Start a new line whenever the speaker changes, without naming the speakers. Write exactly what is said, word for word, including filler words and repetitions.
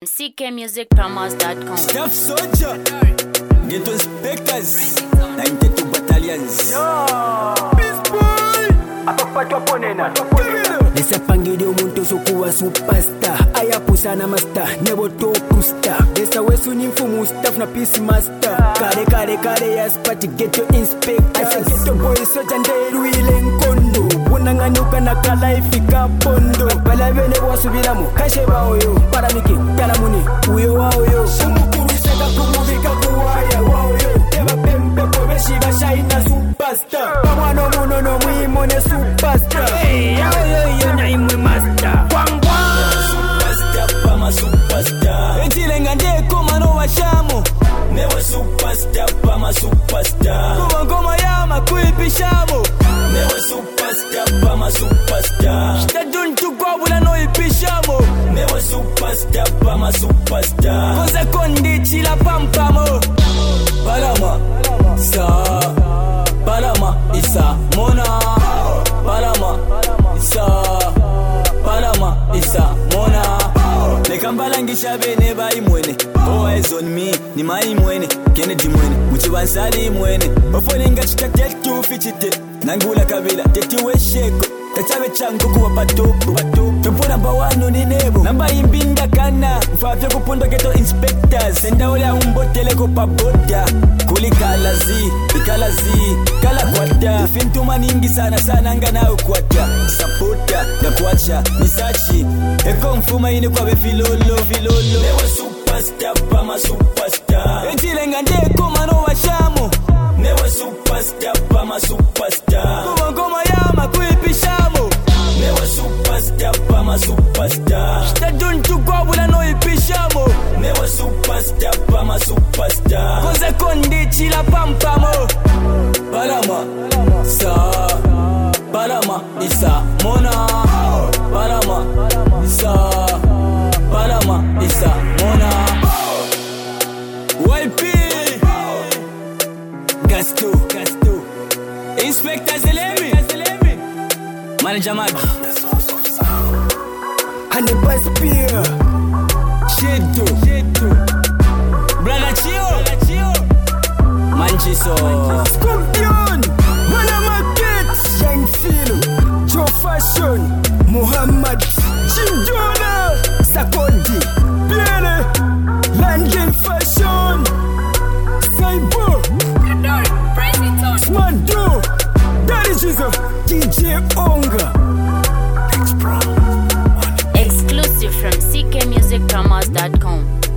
C K music promos dot com.
Staff soldier, ghetto inspectors, ninety-two battalions. Peace boy,
apapatwa ponena.
Desapangide umuntu sokuwa superstar. Ayapusa na master, never to pusta. Desa wesu ni mfumu staff na peace master. Kare kare kare yes party ghetto inspector. Asa ghetto boy soja nderu ile nkondo. Unanganyuka na kala ifika pondo. Bala bene wasubiramu kashe baoyo. Paramiki talamuni uyo waoyo. Umukuru seka kumuvika kuwaya waoyo. Eba pempe pobeshi bashaina superstar. Pamwano muno no muimone superstar. Hey yo yo yo na imwe master. Kwang kwang.
Superstar pama superstar. Entilenga ndeko mano washamu. Newe superstar pama superstar. Kuma ngoma yama kuipishamo. Newe superstar pama superstar. Shitadun tukwabula no ipishamo. Newe superstar pama superstar. Koza kondi chila pampamo. Palama sa Palama isa mona. Palama isa Palama isa mona. Nekambalangisha bene bayi mwene. All eyes on me, ni mai mwene. Kennedy mwene, muchibansali mwene. Ofoninga chitatetu fichite. Nangula kabila, teti wesheko. Tachabe changu kuwa patopu. Tumpuna bawano ni nebo. Namba imbinda kana. Mfafya kupunda ghetto inspectors. Senda ule umboteleko paboda. Kuli kalazi, ikalazi, kala kwata. Ifintu maningi sana sana nga na ukwata. Sapota, gakuacha, misachi. Eko mfuma ini kwa befilolo, filolo. Newe superstar, pama superstar. Entilenga ndeko mano washamu. Newe superstar, pama superstar. Kuma ngoma yama kuipishamo. Newe superstar, pama superstar. Shitadun tukwabula no ipishamo. Newe superstar, pama superstar. Koza kondi chila pampamo. Palama sa Palama isa mona. Palama isa Palama isa mona. Y P Gasto Gasto Inspector Zelemi Manager Mag
Hannibal Spear.
Shedo Shedo Brother Chio Manchiso
Scorpion. Wala Market. Young Phil. Joe Fashion. Muhammad. Jim Jola. Sakodi. Biene. London Fashion. Saibo. Smando. Daddy Jesus. D J Onga.
Exclusive from C K music promos dot com.